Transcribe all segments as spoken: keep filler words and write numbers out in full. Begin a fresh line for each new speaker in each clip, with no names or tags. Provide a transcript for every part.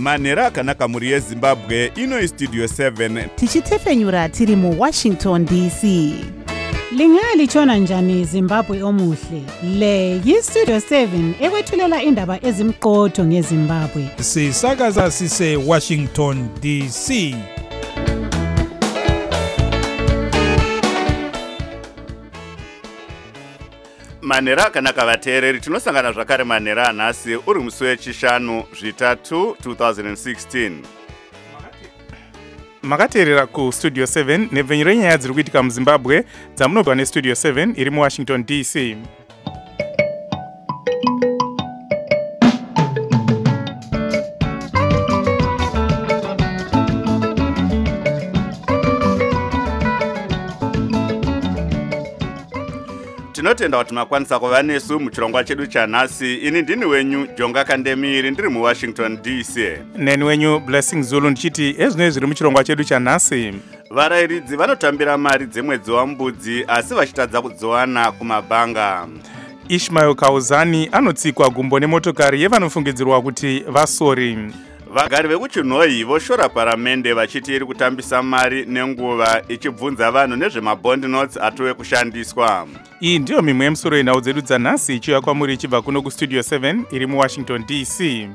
manhero akanaka muri yezimbabwe. Ino istudio seven
tichitefenyura tiri mu Washington D C.
Lingalitshona njani Zimbabwe omuhle? Le yistudio seven ekwethulela indaba ezimqotho ngeZimbabwe.
Sisakaza sise Washington D C.
manhero akanaka vateereri, tinosangana zvakare manhero anhasi uri musi wechishanu zvitatu two thousand sixteen.
Makateerera ku Studio seven nebvenyero yenyaya dziri kuitika muZimbabwe dzamunobva neStudio seven iri muWashington D C.
Tinotenda kuti makwanisa kuva nesu muchirongwa chedu chanhasi. Ini ndini wenyu Jonga Kandemiri ndiri muWashington D C.
Neni wenyu Blessing Zulu ndichiti ezvinoi zviri muchirongwa chedu chanhasi.
Varayiridzi vanotambira mari dzemwedzi wambudzi asi vachitadza kudziwana kumabhanga.
Ishmael Kauzani anotsikwa gumbo nemotokari yevanofungidzirwa kuti vasori.
Vagari vekuchinhoyi voshora paramende vachiti iri kutambisa mari nenguva ichibvunza vanhu nezvemabond notes atove kushandiswa.
Iyi ndiyo mimwe yemusoro yenhau dzedu dzanhasi ichiuya kwamuri ichibva kuno kuStudio seven iri muWashington D C.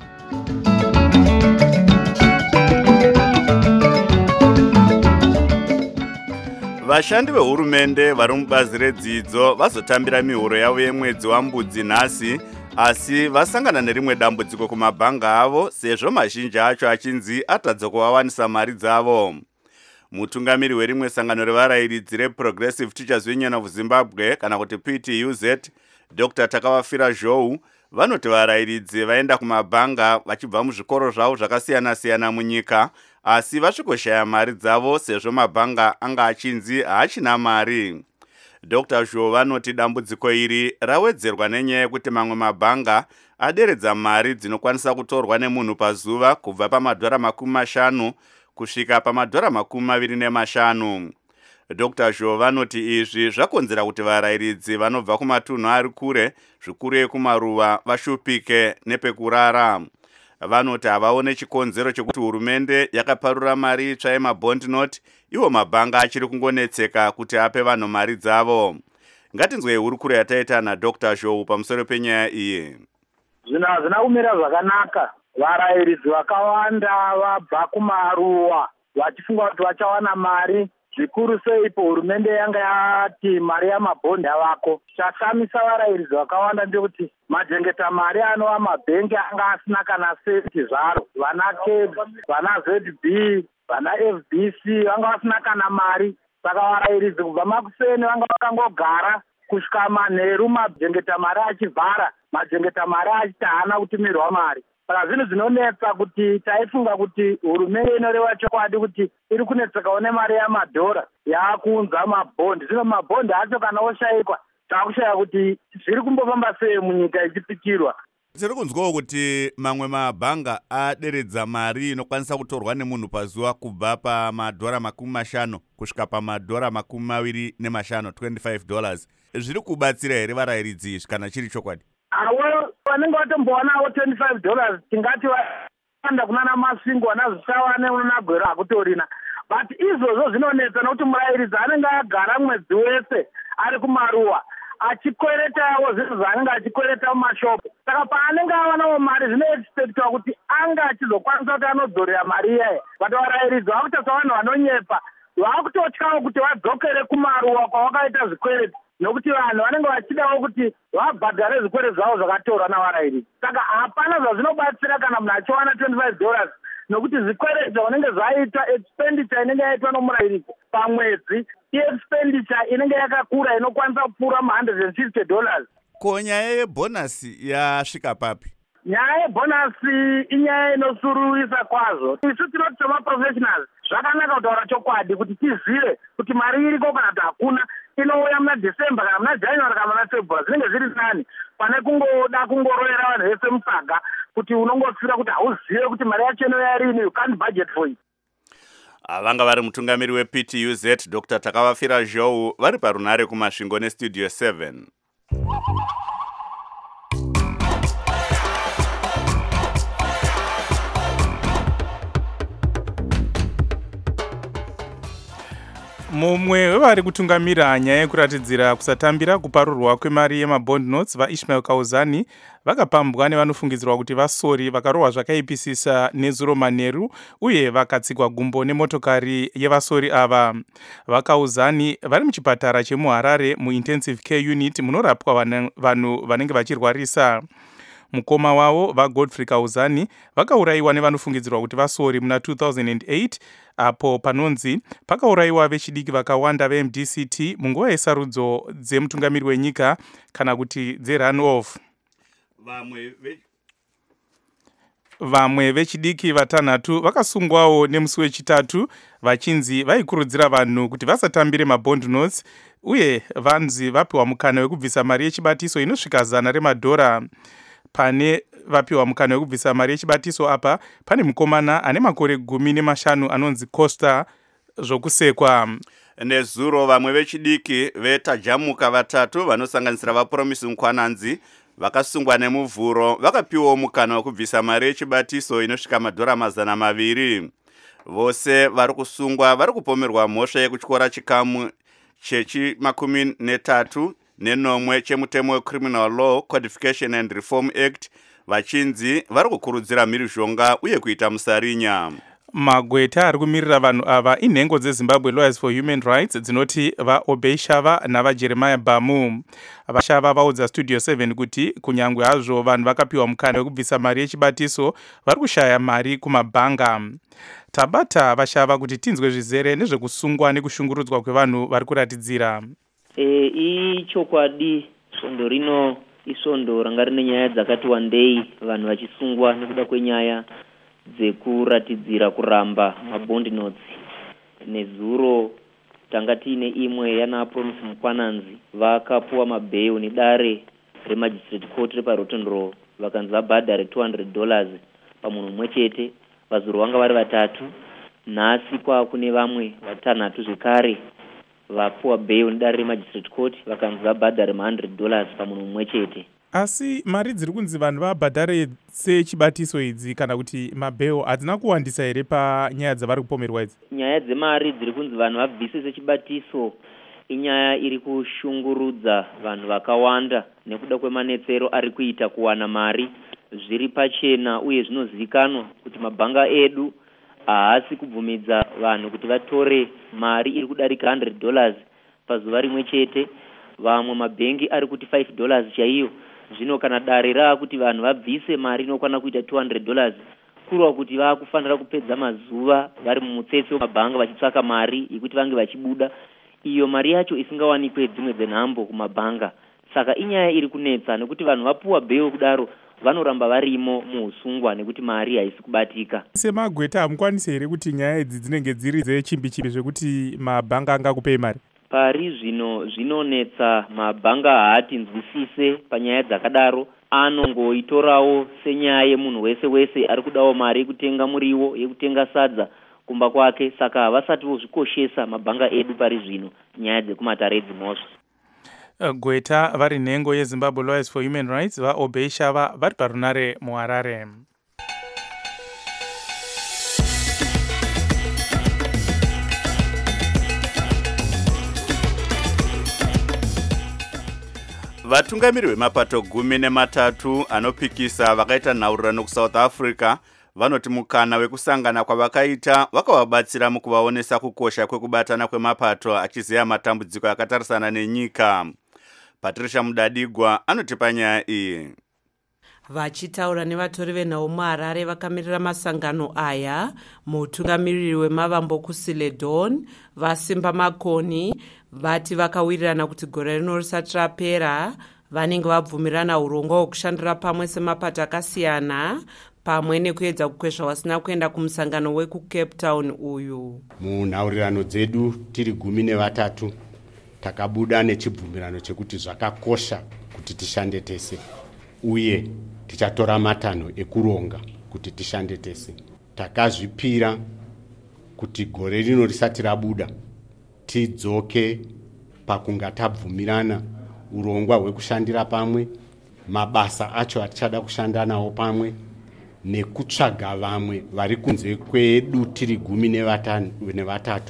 Vashandi vehurumende vari mubazi redzidzo vazotambira mihuro yavo yemwedzi wambudzi nhasi, asi vasangana nerimwe dambudziko kumabhanga avo sezvo mazhinji acho achinzi atadza kuvawanisa mari dzavo. Mutungamiri werimwe sangano revarayiridzi reProgressive Teachers Union of Zimbabwe kana kuti P T U Z, Doctor Takawafira Zhou, vanoti varayiridzi vaenda kumabhanga vachibva muzvikoro zvavo zvakasiyana-siyana munyika, asi vasvikoshaya mari dzavo sezvo mabhanga anga achinzi haachina mari. Doctor Zhou vanoti dambudziko iri rawedzerwa nenyaya yekuti mamwe mabhanga aderedza mari dzinokwanisa kutorwa nemunhu pazuva kubva pamadhora makumi mashanu kusvika pamadhora makumi maviri nemashanu. Doctor Zhou vanoti izvi zvakonzera kuti varayiridzi vanobva kumatunhu ari kure, zvikuru ekumaruva, vashupike nepekurara. Vanoti havaone chikonzero chekuti hurumende yakaparura mari itsva yemabond note, iwo mabhanga achiri kungonetseka kuti ape vanhu mari dzavo. Ngatinzwei hurukuro yataita naDoctor Zhou pamusoro penyaya iyi.
Zvinhu hazvina kumira zvakanaka. Varayiridzi vakawanda vabva kumaruwa vachifunga kuti vachawana mari, zvikuru seipo hurumende yanga yati mari yamabhondi avako. Chashamisa varayiridzi vakawanda ndekuti majengeta mari anova mabhengi anga asina kana seti zvaro. Vana K E B, vana Z B, vana F B C vanga vasina kana mari. Saka varayiridzi kubva makuseni vanga vakangogara kusvika manheru majengeta mari achivhara, majengeta mari achiti haana kutumirwa mari. Saka zvinhu zvinonetsa kuti taifunga kuti hurumende inoreva chokwadi kuti iri kunetsekawo nemari yamadhora yaakuunza mabhondi. Zvino mabhondi acho kana oshayikwa taakushaya kuti zviri kumbofamba sei munyika ichipikirwa.
Tiri kunzwawo kuti mamwe mabhanga aderedza mari inokwanisa kutorwa nemunhu pazuva kubva pamadhora makumi mashanu kusvika pamadhora makumi maviri nemashanu, twenty-five dollars. Zviri kubatsira here varayiridzi izvi kana chiri chokwadi?
Awo vanenge vatombowanawo twenty-five dollars tingati vaenda kunana Masvingo vana Zvishawane unonagwero hakutorina. But izvozvo zvinonetsa nokuti murayiridzi anenge agara mwedzi wese ari kumaruwa achikweretawo zvinhu zvaanenge achikwereta mumashopu. Saka paanenge awanawo mari zvinoexpectwa kuti anga achizokwanisa kuti anodzorera mari iyayi. But varayiridzi vakuita savanhu vanonyepa, vakutotyawo kuti vadzokere kumaruwa kwavakaita zvikwereti, nokuti vanhu vanenge vachidawo kuti vabhadhare zvikwere zvavo zvakatorwa navarayiridzi. Saka hapana zvazvinobatsira kana munhu achiwana twenty-five dollars, nokuti zvikwere zvaunenge zvaita expenditure inenge yaitwa nomurayiridzi pamwedzi iexpenditure inenge yakakura inokwanisa kupfuura ma one hundred fifty dollars.
Ko nyaya yebhonasi yasvika papi?
Nyaya yebhonasi inyaya inosuruwisa kwazvo. Isu tinoti semaprofessionals zvakanaka kutaura chokwadi kuti tizive kuti mari iriko kana kuti hakuna, inouya muna December kana muna January kana muna February, zvinenge zviri nani pane kungoda kungoroera vanhu vese musaga kuti unongofira kuti hauzive kuti mari yacho inouya rini, you can't budget for it.
Vanga vari mutungamiri weP T U Z Doctor Takawafira Zhou vari parunare kuMasvingo neStudio seven.
Mumwe wevari kutungamira nyaya yekuratidzira kusatambira kuparurwa kwemari yemabond notes vaIshmael Kauzani vakapambwa nevanofungidzirwa kuti vasori vakarohwa zvakaipisisa nezuro manheru uye vakatsikwa gumbo nemotokari yevasori ava. VaKauzani vari muchipatara chemuHarare muintensive care unit munorapwa vanhu vanenge vachirwarisa. Mukoma wavo vaGodfrey Kauzani vakaurayiwa nevanofungidzirwa kuti vasori muna two thousand eight apo panonzi pakaurayiwa vechidiki vakawanda veM D C T munguva yesarudzo dzemutungamiri wenyika kana kuti dze-run off.
Vamwe ve...
vamwe vechidiki vatanhatu vakasungwawo nemusi wechitatu vachinzi vaikurudzira vanhu kuti vasatambire mabond notes uye vanzi vapiwa mukana wekubvisa mari yechibatiso inosvika zana remadhora. Pane vapiwa mukana wekubvisa mari yechibatiso apa pane mukomana ane makore gumi nemashanu anonzi Costa zvokusekwa.
Nezuro vamwe vechidiki vetajamuka vatatu vanosanganisira vaPromise Mkwananzi vakasungwa nemuvhuro vakapiwawo mukana wekubvisa mari yechibatiso inosvika madhora mazana maviri. Vose vari kusungwa vari kupomerwa mhosva yekutyora chikamu chechi makumi netatu nenomwe chemutemo weCriminal Law Codification and Reform Act vachinzi vari kukurudzira mhirizhonga uye kuita musarinya.
Magweta ari kumirira vanhu ava inhengo dzeZimbabwe Lawyers for Human Rights dzinoti vaObey Shava navaJeremiah Bamu. Vashava vaudza Studio seven kuti kunyangwe hazvo vanhu vakapiwa mukana wekubvisa mari yechibatiso vari kushaya mari kumabhanga. Tabata Vashava kuti tinzwe zvizere nezvekusungwa nekushungurudzwa kwevanhu vari kuratidzira.
E, ichokwadi svondo rino isvondo ranga rine nyaya dzakati wandei vanhu vachisungwa nekuda kwenyaya dzekuratidzira kuramba mabond notes. Nezuro tanga tiine imwe yana Promise Mkwananzi vakapuwa mabheyo nedare remagistrate court repaRotterdam vakanzi vabhadhare two hundred dollars pamunhu mumwe chete. Vazuro vanga vari vatatu. Nhasi kwakune vamwe vatanhatu zvekare vapuwa bheyo nedare remagistrate court vakanzi vabhadhare one hundred dollars pamunhu mumwe chete.
Asi mari dziri kunzi vanhu vabhadhare sechibatiso idzi kana kuti mabheyo hadzina kuwandisa here panyaya dzavari kupomerwa idzi?
Nyaya dzemari dziri kunzi vanhu vabvise sechibatiso inyaya iri kushungurudza vanhu vakawanda nekuda kwemanetsero ari kuita kuwana mari zviri pachena uye zvinozivikanwa kuti mabhanga edu haasi kubvumidza vanhu kuti vatore mari iri kudarika one hundred dollars pazuva rimwe chete. Vamwe mabhengi ari kuti five dollars chaiyo. Zvino kana dare raa kuti vanhu vabvise mari inokwana kuita two hundred dollars kurwa kuti vakufanira kupedza mazuva vari mumutsetse wemabhanga vachitsvaka mari yekuti vange vachibuda, iyo mari yacho isingawanikwe dzimwe dzenhambo kumabhanga. Saka inyaya iri kunetsa nekuti vanhu vapuwa bheyo kudaro vanoramba varimo muusungwa nekuti mari haisi kubatika.
Semagweta hamukwanisi here kuti nyaya idzi dzinenge dziri dzechimbi-chimbi zvekuti mabhanga angakupei mari?
Pari zvino zvinonetsa, mabhanga haatinzwisise panyaya dzakadaro. Anongoitorawo senyaya yemunhu wese wese ari kudawo mari yekutenga muriwo, yekutenga sadza kumba kwake. Saka havasati vozvikoshesa mabhanga edu pari zvino nyaya dzekumatare dzimhosva.
Gweta vari nhengo yeZimbabwe Lawyers for Human Rights vaObey Shava vari parunare muHarare.
Vatungamiri vemapato gumi nematatu anopikisa vakaita nhaurirano kuSouth Africa vanoti mukana wekusangana kwavakaita vakavabatsira mukuvaonesa kukosha kwekubatana kwemapato achiziva matambudziko akatarisana nenyika. Patricia Mudadigwa anotipa nyaya iyi.
Vachitaura nevatori venhau muHarare vakamirira masangano aya, mutungamiriri wemavambo kuSiledon Vasimba Makoni vati vakawirirana kuti gore rino risati rapera vanenge vabvumirana urongwa hwekushandira pamwe semapato akasiyana pamwe nekuedza kukwezva wasina kuenda kumusangano wekuCape Town uyu.
Munhaurirano dzedu tiri gumi nevatatu takabuda nechibvumirano chekuti zvakakosha kuti tishande tese uye tichatora matanho ekuronga kuti tishande tese. Takazvipira kuti gore rino risati rabuda tidzoke pakunga tabvumirana urongwa hwekushandira pamwe, mabasa acho atichada kushanda nawo pamwe, nekutsvaga vamwe vari kunze kwedu tiri gumi nevatatu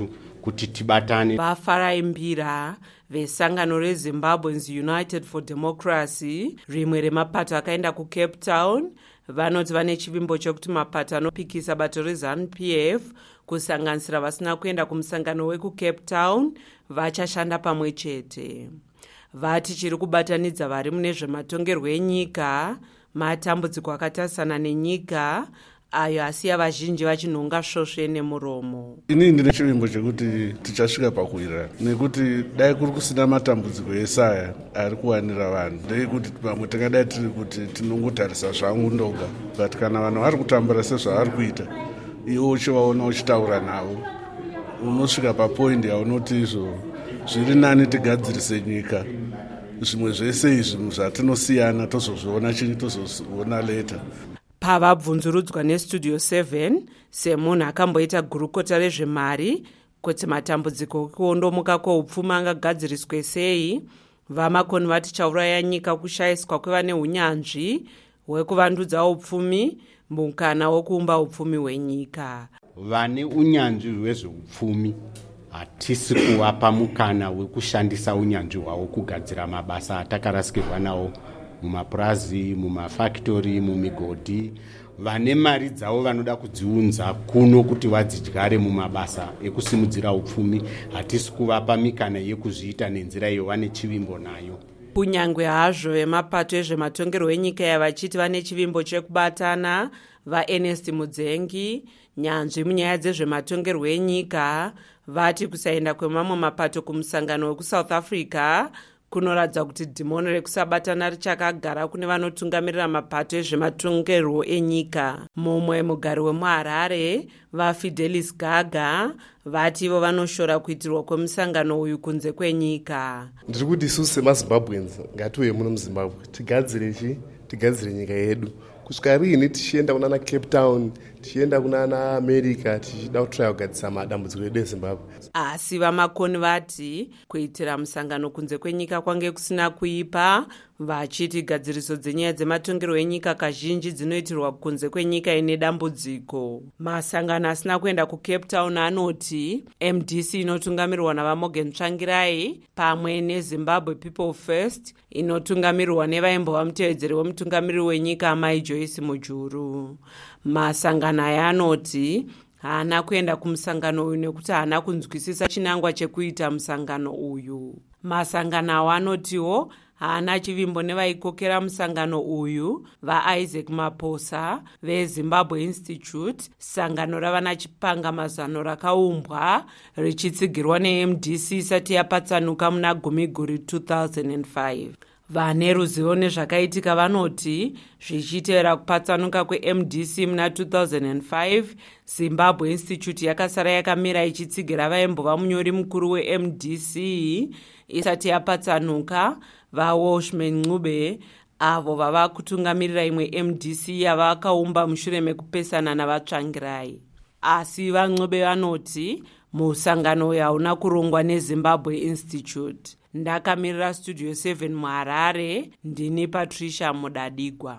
kuti tibatane.
vafaraimbira vesangano rezimbabweans united for democracy, rimwe remapato akaenda kucape town, vanoti vane chivimbo chokuti mapato anopikisa bato rezanu P F kusanganisira vasina kuenda kumusangano wekucape town vachashanda pamwe chete. Vati chiri kubatanidza vari mune zvematongerwo enyika, matambudziko akatarisana nenyika ayo asiya vazhinji vachinhonga svosve nemuromo.
Ini ndine chivimbo chekuti tichasvika pakuwira, nekuti dai kuri kusina matambudziko esaya ari kuwanira vanhu, ndeyekuti pamwe tingadai tiri kuti tinongotarisa zvangu ndoga, but kana vanhu vari kutambura sezvavari kuita, iwo uchivaona uchitaura navo, unosvika papoindi yaunoti izvo zviri nani tigadzirise nyika, zvimwe zvese izvi zvatinosiyana tozozviona chini tozoona leta.
Pavabvunzurudzwa nestudio seven semunhu akamboita gurukota rezvemari kuti matambudziko ekuondomuka kweupfumi angagadziriswe sei, vamakoni vati chauraya nyika kushayiswa kwevane unyanzvi hwekuvandudza upfumi, mukana wokuumba upfumi hwenyika.
Vane unyanzvi hwezveupfumi hatisi kuvapa mukana wekushandisa unyanzvi hwavo kugadzira mabasa atakarasikirwa nawo mumapurazi, mumafactory, mumigodhi. Vane mari dzavo vanoda kudziunza kuno kuti vadzidyare mumabasa ekusimudzira upfumi, hatisi kuvapa mikana yekuzviita nenzira iyo vane chivimbo nayo.
Kunyangwe hazvo vemapato ezvematongerwo enyika yavachiti vane chivimbo chekubatana, vaErnest Mudzengi, nyanzvi munyaya dzezvematongerwo enyika, vati kusaenda kwemamwe mapato kumusangano wekusouth Africa kunoratidza kuti dhimono rekusabatana richakagara kune vanotungamirira mapato ezvematongerwo enyika. Mumwe mugari wemuHarare, vaFidelis Gaga, vati ivo vanoshora kuitirwa kwemusangano uyu kunze kwenyika.
Ndiri kuti isusu semaZimbabweans ngatiuye muno muZimbabwe tigadzire chi tigadzire nyika yedu. Kusvika rini tichienda kunana Cape Town, tichienda kunana America, tichida kutraya kugadzisa madambudziko edu eZimbabwe.
Asi vamakoni vati kuitira musangano kunze kwenyika kwange kusina kuipa, vachiti gadziriso dzenyaya dzematongerwo enyika kazhinji dzinoitirwa kunze kwenyika ine dambudziko. Masangano asina kuenda kuCape Town anoti M D C inotungamirwa navaMorgan Tsvangirai pamwe neZimbabwe People First inotungamirwa nevaimbova mutevedzeri wemutungamiriri wenyika Mai Joyce Mujuru. Masangano aya anoti haana kuenda kumusangano uyu nekuti haana kunzwisisa chinangwa chekuita musangano uyu. Masangano awa anotiwo haana chivimbo nevaikokera musangano uyu, vaIsaac Maposa veZimbabwe Institute, sangano ravana chipanga mazano rakaumbwa richitsigirwa neM D C isati yapatsanuka muna Gumiguru two thousand five. Vane ruzivo nezvakaitika vanoti zvichitevera kupatsanuka kweM D C muna two thousand five, Zimbabwe Institute yakasara yakamira ichitsigira vaimbova munyori mukuru weM D C isati yapatsanuka, vaWalshman Ncube, avo vava kutungamirira imwe M D C yavakaumba mushure mekupesana navaTsvangirai. Asi vaNcube vanoti musangano uyu hauna kurongwa neZimbabwe Institute. Ndakamirira studio seven muHarare, ndini Patricia Mudadigwa.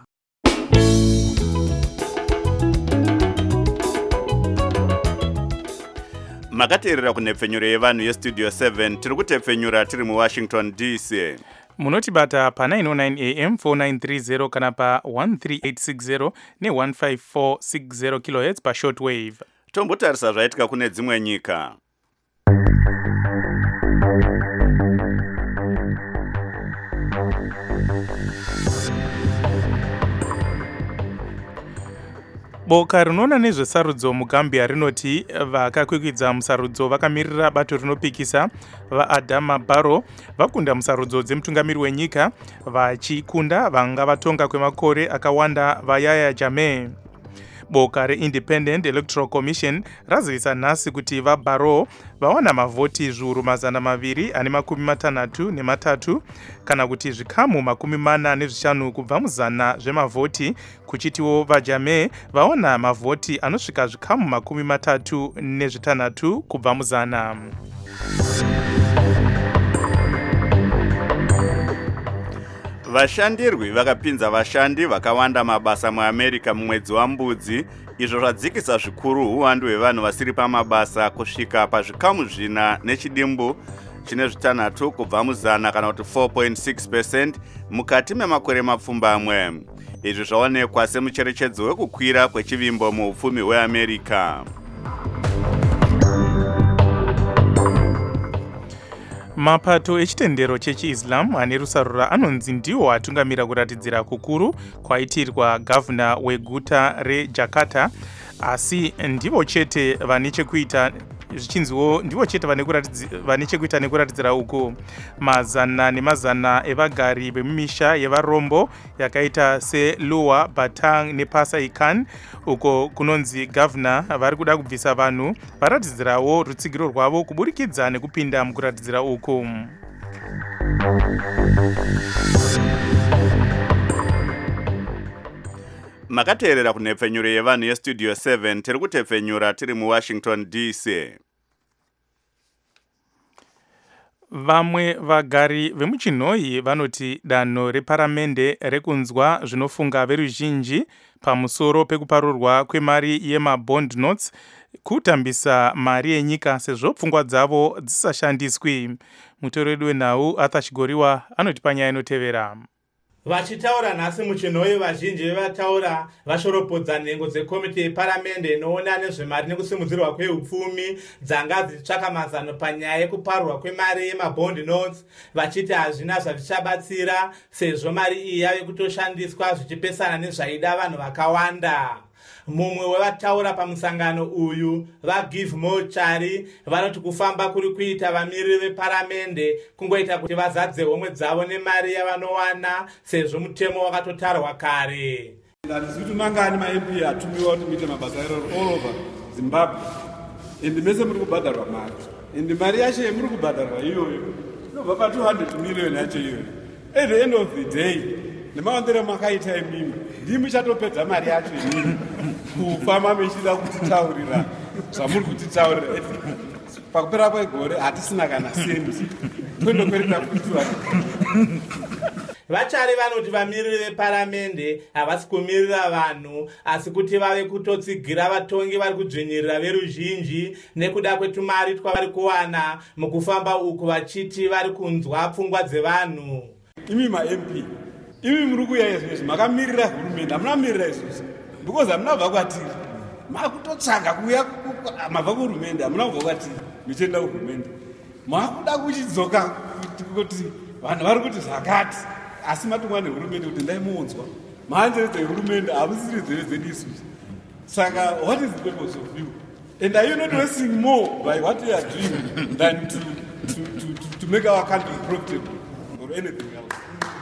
Makateerera kunepfenyuro yevanhu yestudio seven, tiri kutepfenyura tiri muWashington D C.
Munotibata pa nine oh nine A M four nine three zero kana pa one three eight six zero ne one five four six zero kilohertz pa shortwave.
Tombotarisa zvaitika kune dzimwe nyika.
Boka rinoona nezvesarudzo muGambia rinoti vakakwikwidza musarudzo vakamirira bato rinopikisa vaAdama Barrow vakunda musarudzo dzemutungamiri wenyika, vachikunda vanga vatonga kwemakore akawanda vaYahya Jammeh. Boka reIndependent Electoral Commission razivisa nhasi kuti vaBarrow vawana mavhoti zviuru mazana maviri ane makumi matanhatu nematatu kana kuti zvikamu makumi mana nezvishanu kubva muzana zvemavhoti, kuchitiwo vaJammeh vaona mavhoti anosvika zvikamu makumi matatu nezvitanhatu kubva muzana.
Vashandirwi vakapinza vashandi vakawanda mabasa muAmerica mumwedzi waMbudzi izvo zvadzikisa zvikuru uwandu hwevanhu vasiri pamabasa kusvika pazvikamu zvina nechidimbu chine zvitanhatu kubva muzana kana kuti four point six percent mukati memakore mapfumbamwe. Izvi zvaonekwa semucherechedzo wekukwira kwechivimbo muupfumi hweAmerica.
Mapato echitendero chechiislam ane rusarura anonzi ndiwo atungamira kuratidzira kukuru kwaitirwa gavhuna weguta reJakarta, asi ndivo chete vane chekuita zvichinziwo ndivo chete vane chekuita nekuratidzira uku. Mazana nemazana evagari vemumisha yevarombo yakaita seLuwa, Batang nePasai Khan uko kunonzi gavhuna vari kuda kubvisa vanhu varatidzirawo rutsigiro rwavo kuburikidza nekupinda mukuratidzira uku.
Makateerera kunhepfenyuro yevanhu yestudio seven tiri kutepfenyura tiri muWashington D C.
Vamwe vagari vemuchinhoi vanoti danho reparamende rekunzwa zvinofunga veruzhinji pamusoro pekuparurwa kwemari yemabond notes kutambisa mari yenyika sezvo pfungwa dzavo dzisashandiswi. Mutori wedu wenhau Arthur Chigoriwa anoti panyaya inotevera.
Vachitaura nhasi muchinhoi, vazhinji vataura vashoropodza nhengo dzekomiti yeparamende inoona nezvemari nekusimudzirwa kweupfumi dzanga dzichitsvaka mazano panyaya yekuparurwa kwemari yemabond notes, vachiti hazvina zvazvichabatsira sezvo mari iyi yave kutoshandiswa zvichipesana nezvaida vanhu vakawanda. Mumwe wevataura pamusangano uyu, vaGive Mochari, vanoti kufamba kuri kuita vamiriri veparamende kungoita kuti vazadze homwe dzavo nemari yavanowana sezvo mutemo wakatotarwa kare.
Handisi kuti mangani ma-M P atumiwa kuti muite mabasa all over Zimbabwe, ende mese muri kubhadharwa mari, ende mari yacho yemuri kubhadharwa iyoyo inobva pa two hundred million yacho iyoyo. At the end of the day, nemaondere makaita imimi ndimi chatopedza mari yacho imimi kufamba mechida kutitaurira zvamuri kutitaurira. Pakupera kwegore hatisina kana sendi tondokwereta kutua.
Vachari vanoti vamiriri veparamende havasi kumirira vanhu asi kuti vave kutotsigira vatongi vari kudzvinyirira veruzhinji nekuda kwetumari twavari kuwana mukufamba uku, vachiti vari kunzwa pfungwa dzevanhu.
Imi ma-M P, imi muri kuuya izvozvi makamirira hurumende, hamunamirira izvozvi because hamunabva kwatiri. Makutotsvaga kuuya mabva kuhurumende, hamuna kubva kwatiri muchienda kuhurumende. Makuda kuchidzoka kuti vanhu vari kuti zvakati asi matumwa nehurumende kuti ndaimuunzwa. Mahanzero ehurumende hamusiri nzeve dzedu isusu. Saka what is the purpose of you? And are you not wasting more by what you are doing than to, to, to, to, to make our country profitable or anything else?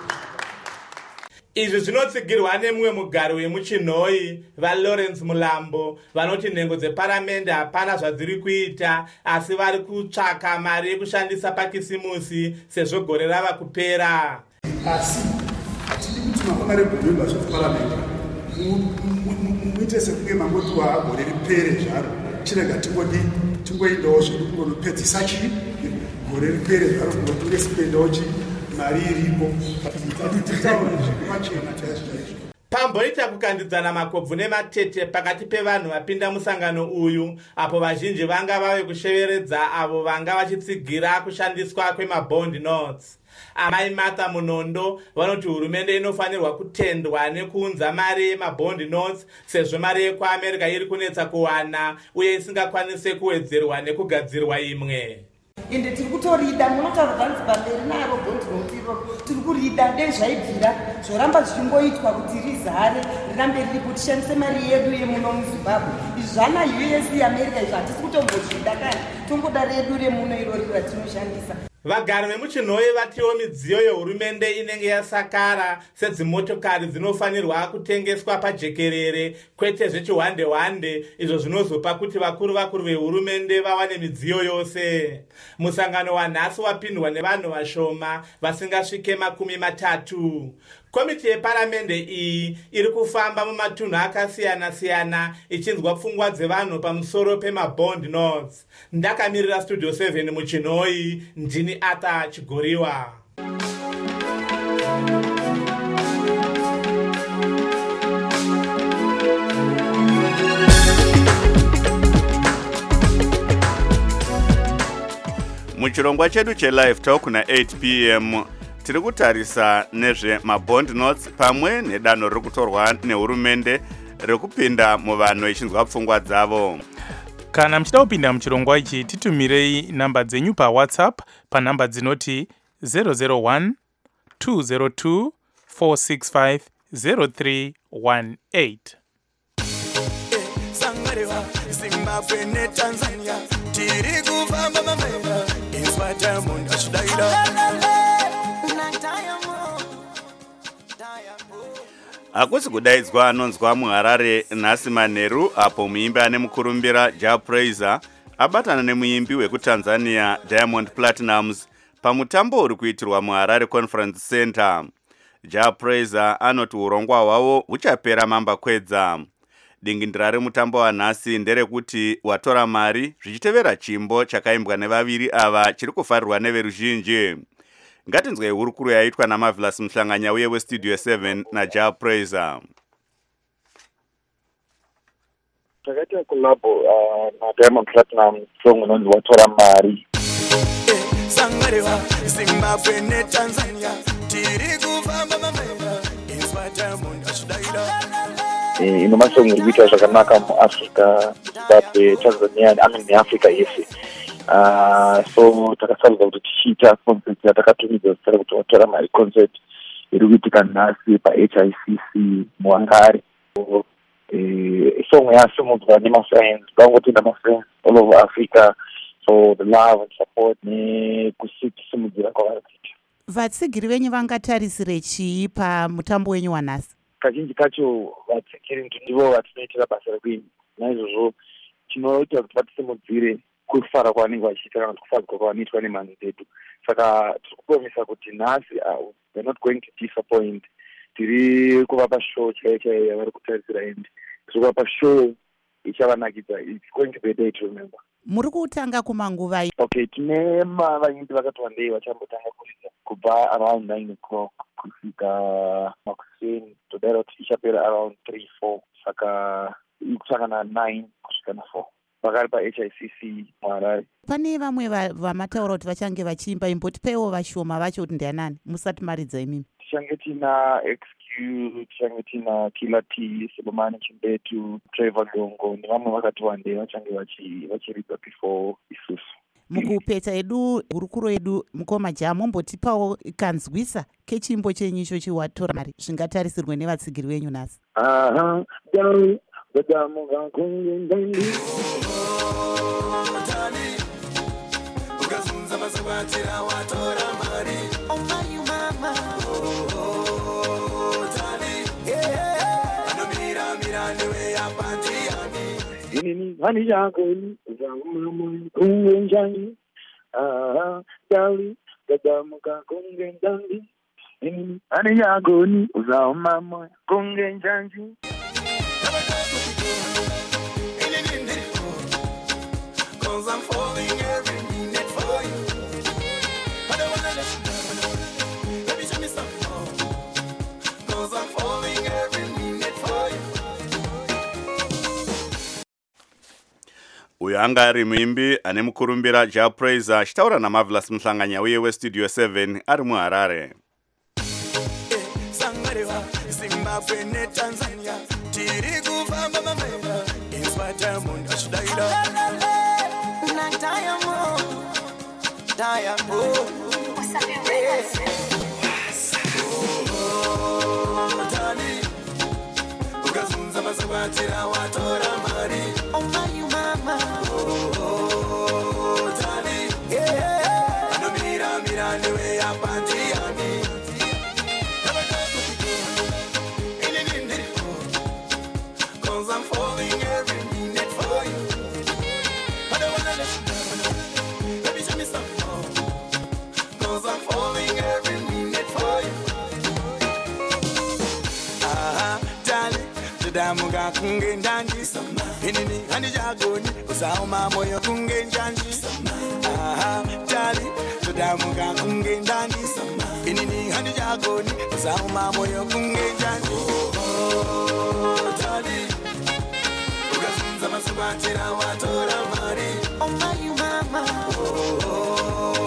Izvi zvinotsigirwa nemumwe mugari wemuchinhoi, vaLawrence Mulambo, vanoti nhengo dzeparamende hapana zvadziri kuita asi vari kutsvaka mari yekushandisa pakisimusi sezvo gore rava kupera.
Asi tiri kuti mahonorable members of parliament muite sekunge mangotiwa gore ripere zvaro, chirega tingodi tingoendawo zvekunopedzisa chii gore ripere zvaro kungotorespendawo chii mari iripo titaure zvekupachena chaizvo.
Pamboita kukandidzana makobvu nematete pakati pevanhu vapinda musangano uyu, apo vazhinji vanga vave kusheveredza avo vanga vachitsigira kushandiswa kwemabond notes. Amai Martha Munondo vanoti hurumende inofanirwa kutendwa nekuunza mari yemabond notes sezvo mari yekuAmerica iri kunetsa kuwana uye isingakwanise kuwedzerwa nekugadzirwa imwe.
Ende tiri kutorida munotaura Zanzibar rinaro bond note iro tiri kurida ndezvaibvira zvoramba zvichingoitwa kuti rizare rirambe riripo tishandise mari yedu yemuno muZimbabwe. Izvi zvana U S America izvi hatisi kutombozvida kani, tongoda redu remuno irori ratinoshandisa.
Vagari vemuchinhoi vatiwo midziyo yehurumende inenge yasakara sedzimotokari dzinofanirwa kutengeswa pajekerere kwete zvechiwande wande, izvo zvinozopa kuti vakuru vakuru vehurumende vawane midziyo yose. Musangano wanhasi wapindwa nevanhu vashoma vasingasvike makumi matatu. Komiti yeparamende iyi iri kufamba mumatunhu akasiyana siyana ichinzwa pfungwa dzevanhu pamusoro pemabond notes. Ndakamirira studio seven muchinhoi, ndini Arthur Chigoriwa.
muchirongwa chedu chelive talk na eight p m tiri kutarisa nezvemabond notes pamwe nedanho riri kutorwa nehurumende rekupinda muvanhu vachinzwa pfungwa dzavo.
Kana muchida kupinda muchirongwa ichi titumirei namba dzenyu pawhatsapp panhamba dzinoti zero zero one two zero two four six five zero three one eight.
Sangarewa Zimbabwe ne Tanzania tiri kufamba mamera Iswa Diamond ashidaira.
Hakusi kudaidzwa anonzwa muHarare nhasi manheru apo muimbi ane mukurumbira Ja Praiser abatana nemuimbi wekuTanzania Diamond Platnumz pamutambo uri kuitirwa muHarare Conference Center. Ja Praiser anoti urongwa hwavo huchapera mamba kwedza. Dingindira remutambo wanhasi nderekuti watora mari zvichitevera chimbo chakaimbwa nevaviri ava chiri kufarirwa neveruzhinji. Ngatinzwei hurukuro yaitwa naMarvelous Mhlanganya uye weStudio seven naJa Praiser.
Takaita kolabo uh, na Diamond Platnumz song unonzi watora mari.
Sangarewa Zimbabwe ne Tanzania tiri kufamba mamera Iswa Diamond ashidaira.
Eh, ino masongo iri kuita zvakanaka muAfrica, Zimbabwe, Tanzania, I mean neAfrica yese. Uh, so takasarudzwa kuti tichiita concert yatakatumidza zita rekuti watora mari concert iri kuitika nhasi paH I C C muHarare. Eh, song yasimudzwa nemafriends, vangotinda mafriends all over Africa for the love and support nekusimudzira kwavari kuita.
Vatsigiri venyu vangatarisire chii pamutambo wenyu wanhasi?
Kazhinji kacho vatsigiri ndivo vatinoitira basa rekuimba. Naizvozvo tinoita kuti vatisimudzire kufara kwavanenge vachiita kana kuti kufadzwa kwavanoitwa nemhanzi dzedu. Saka tiri kupromisa kuti nhasi uh, we're not going to disappoint. Tiri kuvapa show chaiyo chaiyo yavari kutarisira endi. Tiri kuvapa show ichavanakidza. It's going to be a day to remember.
Muri kutanga kumanguva?
Okay, tine vaimbi vakati wandei vachambotanga kuridza kubva around nine o'clock kusvika makuseni. Todaira kuti ichapera around three four. Saka ikusangana nine kusvika na four. Vakari paH I C C muHarare.
Pane vamwe vamataura kuti vachange vachiimba, imbotipewo vashoma vacho kuti ndianani musati maridza imimi?
Tichange tina X Q, tichange tina Killer T, Sebomani Chimbetu, Trevor Longo nevamwe vakati wandei vachange vachiridza before isusu.
Mukupedza edu hurukuro yedu mukoma Ja, mombotipawo kanzwisa kechimbo chenyu icho chiwatora mari zvingatarisirwe nevatsigiri venyu nhasi.
Aha, dai, badamuga kunge ndangi.
Ukazunza masabatira watora mari. Oh my mama. Oh tani. Yeah. Anomira mira niwe yapandi yani.
Ini hani yako ni mama kunge ndangi. Ah, dai, badamuga kunge ndangi. Ini hani yako ni mama kunge ndangi.
I'm falling every minute for you. I don't wanna let you down. Let me show me something. Cause I'm falling every minute for you.
Uyo anga ari muimbi ane mukurumbira Ja Praiser achitaura naMarvelous Mhlanganya uye weStudio seven ari muHarare.
Sangarewa Zimbabwe ne Tanzania tiri kufamba mamera Iswa Diamond ashidaira. Diamond, Diamond. What's up, your records? Oh, Tani. Ukazunza masabatira watora mari. Oh my mama. Oh, Tani. Yeah. Anomira mira niwe yapandi yani. Cause I'm falling every minute for you. I don't wanna let you down. Let me show me something. Cause I'm falling every minute for you. Ah, darling, tudamuga kunge ndandi. Inini hani jagoni, usaoma moyo kunge ndandi. Ah, darling, tudamuga kunge ndandi. Inini hani jagoni, usaoma moyo kunge ndandi. Oh, darling. Ukazunza masabatira watora mari. Oh my mama. Oh,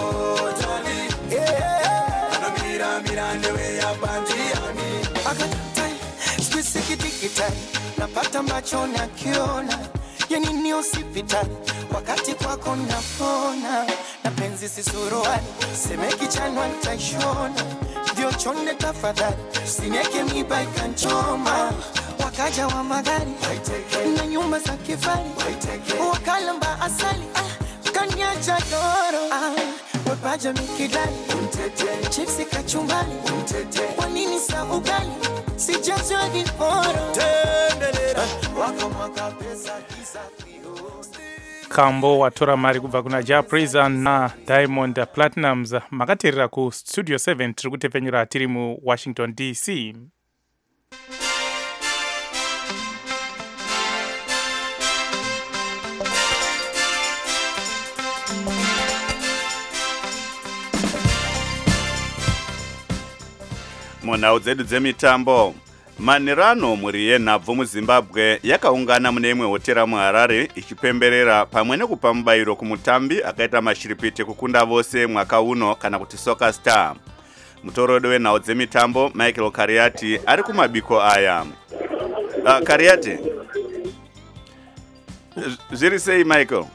macho nakiona, yani ni hospitali wakati kwako napona. Na penzi si suruali, seme kichanwa nitaishona. Vyo chonde tafadhali, usinieke miba ikanchoma. Wakaja wa magari na nyumba za kifari, wakalamba asali ah, kanyacha doro ah, wepaja mikidali chipsi kachumbali, kwa nini sa ugali sijazwa viporo waka mwaka pesa kisa
Kambo watora mari kubva kuna Ja Praiser na Diamond Platnumz. Makaterera ku Studio seven tiri kutepfenyura tiri mu Washington D C.
Munhau dzedu dzemitambo, Manirano muri yenhabvu muZimbabwe yakaungana mune imwe hotera muHarare ichipemberera pamwe nekupa mubayiro kumutambi akaita mashiripiti kukunda vose mwaka uno kana kuti Soccer Star. Mutorodo wenhau dzemitambo Michael Kariati ari kumabiko aya. Uh, Kariati, zviri sei Michael?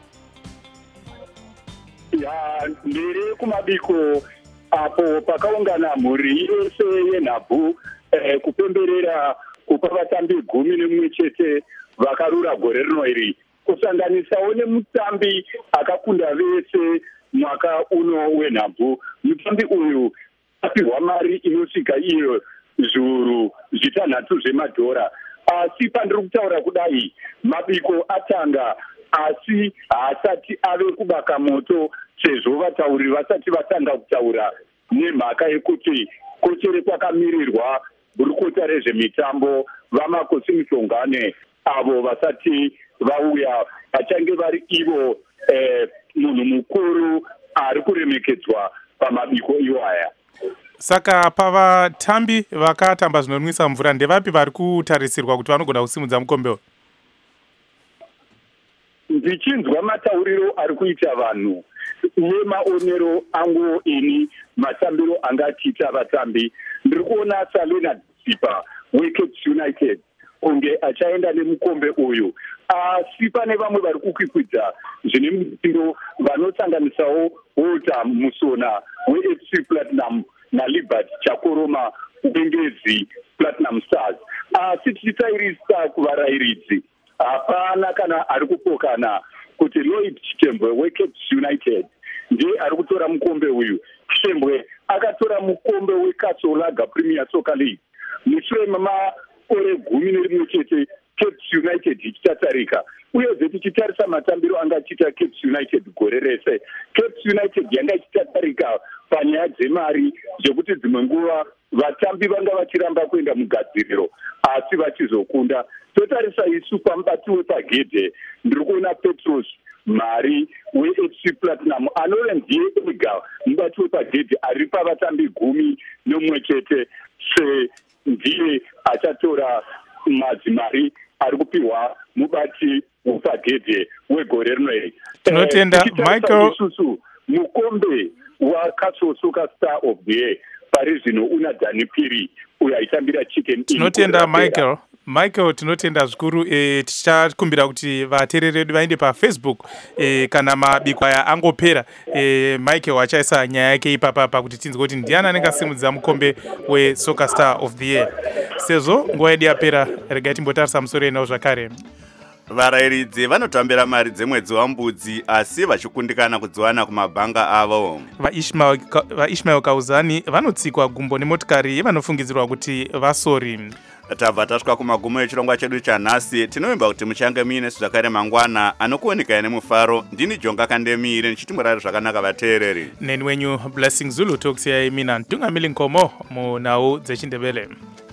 Ya, ndiri kumabiko apo pakaungana mhuri yose yenhabvu eh, kupemberera kupa vatambi gumi nemumwe chete vakarura gore rino iri, kusanganisawo nemutambi akakunda vese mwaka uno wenhabvu. Mutambi uyu apihwa mari inosvika iyo zviuru zvitanhatu zvemadhora. Asi pandiri kutaura kudai mabiko atanga, asi haasati ave kubaka moto sezvo vatauri vasati vatanga kutaura nemhaka yekuti kuchere kwakamirirwa gurukota rezvemitambo vamakosi muhlongane avo vasati vauya vachange vari ivo eh, munhu mukuru ari kuremekedzwa pamabiko iwaya.
Saka pavatambi vakatamba zvinonwisa mvura ndevapi vari kutarisirwa kuti vanogona kusimudza mukombe?
Ndichinzwa matauriro ari kuita vanhu nemaonero angu ini matambiro angatiita vatambi, ndiri kuona Salena Tsipa weCape United kunge achaenda nemukombe uyu. Asi pane vamwe vari kukwikwidza zvine mutindo vanosanganisawo Walter Musona weF C Platinum naLibert Chakoroma Ubengezi Platinum Stars. Asi tichitairisa kuvarayiridzi, hapana kana ari kupokana kuti Lloyd Chitembwe weCape United ndiye ari kutora mukombe uyu. Chitembwe akatora mukombe weKasolaga Premier Soccer League mushure memakore gumi nerimwe chete Cape United ichitatarika. Uyezve tichitarisa matambiro anga achiita Cape United gore rese, Cape United yanga ichitatarika panyaya dzemari zvekuti dzimwe nguva vatambi vanga vachiramba kuenda mugadziriro asi vachizokunda. Totarisa isu pamubati wepagedhe ndiri kuona Petros Mari weF C Platinum anove ndiye ega mubati wepagedhe aripa vatambi gumi nomwe chete sendiye achatora madzimari ari kupihwa mubati wepagedhe wegore rino iri.
Tinotenda Michael
isusu mukombe waCastle Soccer Star of the Year pari zvino una Dani Piri uyo aitambira Chicken.
Tinotenda Michael Michael tinotenda zvikuru. E, tichakumbira kuti vateereri vedu vaende paFacebook e, kana mabiko aya angopera e, Michael achaisa nyaya yake ipapa pakuti tinzwe kuti ndiani anenge asimudza mukombe weSoccer Star of the Year. Sezvo nguva yedu yapera, regai timbotarisa musoro yenhau zvakare.
Varayiridzi vanotambira mari dzemwedzi wambudzi asi vachikundikana kudziwana kumabhanga avo.
VaIshmael va Kauzani vanotsikwa gumbo nemotikari yevanofungidzirwa kuti vasori.
Tabva tasvika kumagumo echirongwa chedu chanhasi. Tinovimba kuti muchange muine zvakare mangwana anokuonekai nemufaro. Ndini Jonga Kandemire nichiti murare zvakanaka vateereri.
Neni wenyu Blessing Zulu tokusiyai mina Ntungamili Nkomo munhau dzeChindebele.